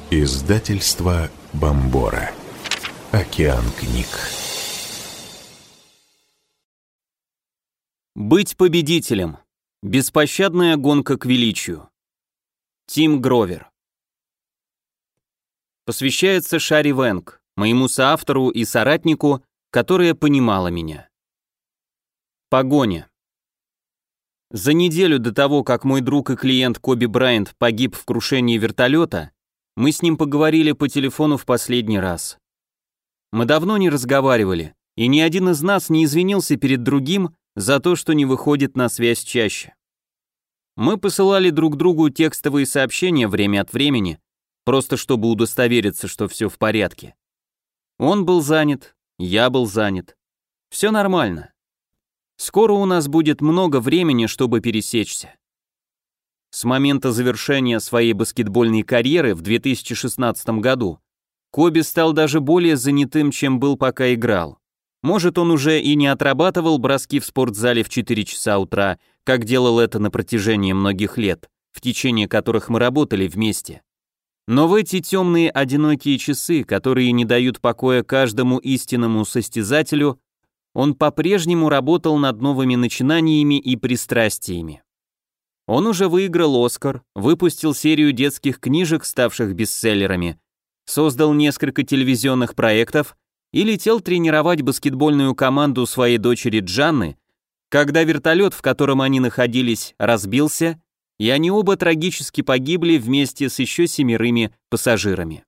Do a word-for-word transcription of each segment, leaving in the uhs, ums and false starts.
Издательство Бомбора. Океан книг. Быть победителем. Беспощадная гонка к величию. Тим Гровер. Посвящается Шари Вэнг, моему соавтору и соратнику, которая понимала меня. Погоня. За неделю до того, как мой друг и клиент Коби Брайант погиб в крушении вертолета, мы с ним поговорили по телефону в последний раз. Мы давно не разговаривали, и ни один из нас не извинился перед другим за то, что не выходит на связь чаще. Мы посылали друг другу текстовые сообщения время от времени, просто чтобы удостовериться, что все в порядке. Он был занят, я был занят. Все нормально. Скоро у нас будет много времени, чтобы пересечься. С момента завершения своей баскетбольной карьеры в две тысячи шестнадцатом году Коби стал даже более занятым, чем был, пока играл. Может, он уже и не отрабатывал броски в спортзале в четыре часа утра, как делал это на протяжении многих лет, в течение которых мы работали вместе. Но в эти темные одинокие часы, которые не дают покоя каждому истинному состязателю, он по-прежнему работал над новыми начинаниями и пристрастиями. Он уже выиграл «Оскар», выпустил серию детских книжек, ставших бестселлерами, создал несколько телевизионных проектов и летел тренировать баскетбольную команду своей дочери Джанны, когда вертолет, в котором они находились, разбился, и они оба трагически погибли вместе с еще семерыми пассажирами.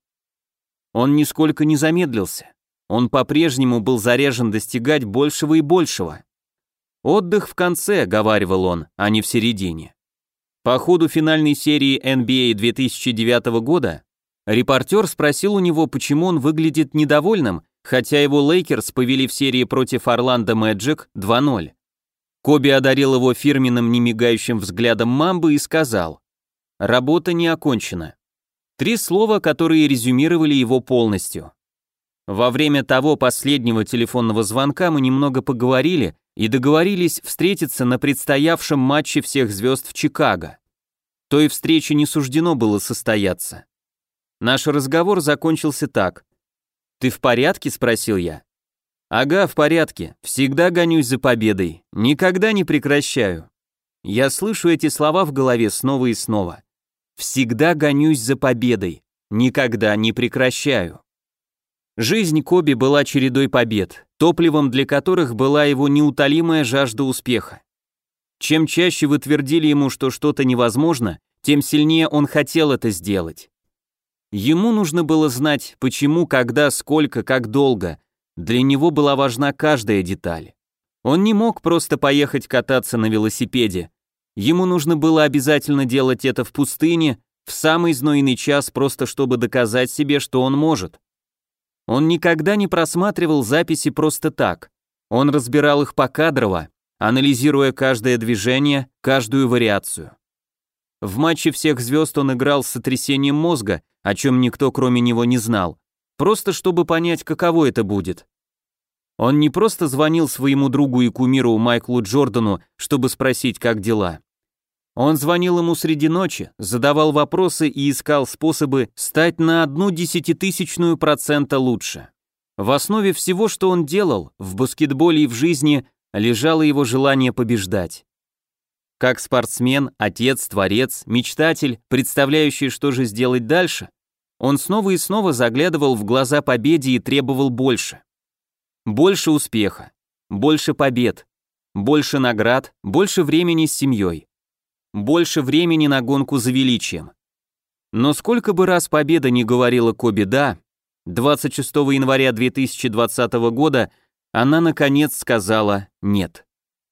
Он нисколько не замедлился. Он по-прежнему был заряжен достигать большего и большего. «Отдых в конце», — говаривал он, — а не в середине. По ходу финальной серии эн би эй две тысячи девятого года репортер спросил у него, почему он выглядит недовольным, хотя его Лейкерс повели в серии против Орландо Мэджик два ноль. Коби одарил его фирменным немигающим взглядом мамбы и сказал: «Работа не окончена». Три слова, которые резюмировали его полностью. Во время того последнего телефонного звонка мы немного поговорили и договорились встретиться на предстоявшем матче всех звезд в Чикаго. Той встрече не суждено было состояться. Наш разговор закончился так. «Ты в порядке?» — спросил я. «Ага, в порядке. Всегда гонюсь за победой. Никогда не прекращаю». Я слышу эти слова в голове снова и снова. «Всегда гонюсь за победой. Никогда не прекращаю». Жизнь Коби была чередой побед, топливом для которых была его неутолимая жажда успеха. Чем чаще вы твердили ему, что что-то невозможно, тем сильнее он хотел это сделать. Ему нужно было знать, почему, когда, сколько, как долго. Для него была важна каждая деталь. Он не мог просто поехать кататься на велосипеде. Ему нужно было обязательно делать это в пустыне, в самый знойный час, просто чтобы доказать себе, что он может. Он никогда не просматривал записи просто так. Он разбирал их покадрово, анализируя каждое движение, каждую вариацию. В матче всех звезд он играл с сотрясением мозга, о чем никто кроме него не знал, просто чтобы понять, каково это будет. Он не просто звонил своему другу и кумиру Майклу Джордану, чтобы спросить, как дела. Он звонил ему среди ночи, задавал вопросы и искал способы стать на одну десятитысячную процента лучше. В основе всего, что он делал, в баскетболе и в жизни, лежало его желание побеждать. Как спортсмен, отец, творец, мечтатель, представляющий, что же сделать дальше, он снова и снова заглядывал в глаза победе и требовал больше. Больше успеха, больше побед, больше наград, больше времени с семьей. Больше времени на гонку за величием. Но сколько бы раз победа не говорила Коби «да», двадцать шестого января две тысячи двадцатого года она наконец сказала «нет».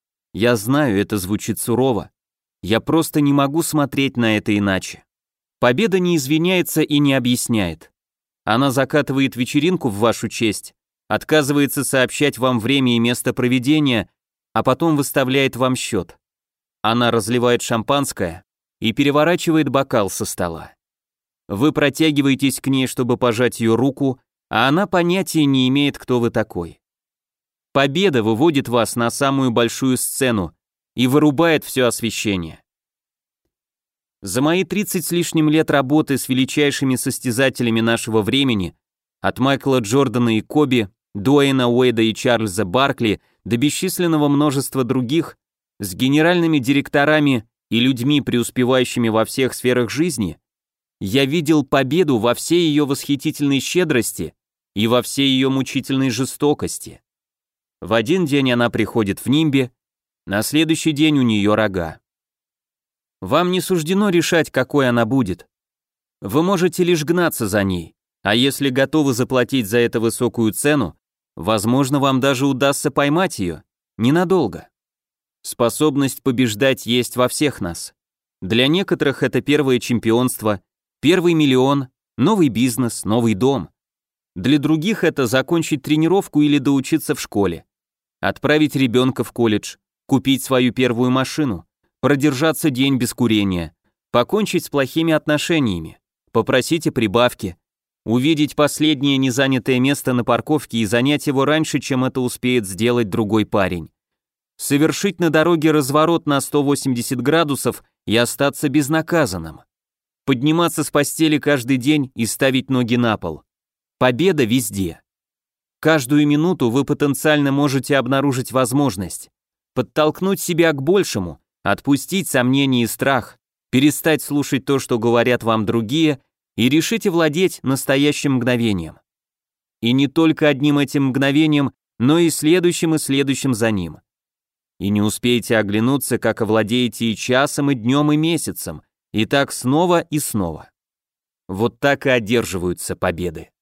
Я знаю, это звучит сурово. Я просто не могу смотреть на это иначе. Победа не извиняется и не объясняет. Она закатывает вечеринку в вашу честь, отказывается сообщать вам время и место проведения, а потом выставляет вам счет. Она разливает шампанское и переворачивает бокал со стола. Вы протягиваетесь к ней, чтобы пожать ее руку, а она понятия не имеет, кто вы такой. Победа выводит вас на самую большую сцену и вырубает все освещение. За мои тридцать с лишним лет работы с величайшими состязателями нашего времени, от Майкла Джордана и Коби, Дуэйна Уэйда и Чарльза Баркли до бесчисленного множества других, с генеральными директорами и людьми, преуспевающими во всех сферах жизни, я видел победу во всей ее восхитительной щедрости и во всей ее мучительной жестокости. В один день она приходит в нимбе, на следующий день у нее рога. Вам не суждено решать, какой она будет. Вы можете лишь гнаться за ней, а если готовы заплатить за это высокую цену, возможно, вам даже удастся поймать ее, ненадолго. Способность побеждать есть во всех нас. Для некоторых это первое чемпионство, первый миллион, новый бизнес, новый дом. Для других это закончить тренировку или доучиться в школе, отправить ребенка в колледж, купить свою первую машину, продержаться день без курения, покончить с плохими отношениями, попросить о прибавке, увидеть последнее незанятое место на парковке и занять его раньше, чем это успеет сделать другой парень, совершить на дороге разворот на сто восемьдесят градусов и остаться безнаказанным, подниматься с постели каждый день и ставить ноги на пол. Победа везде. Каждую минуту вы потенциально можете обнаружить возможность подтолкнуть себя к большему, отпустить сомнения и страх, перестать слушать то, что говорят вам другие, и решить овладеть настоящим мгновением. И не только одним этим мгновением, но и следующим и следующим за ним. И не успеете оглянуться, как овладеете и часом, и днем, и месяцем, и так снова и снова. Вот так и одерживаются победы.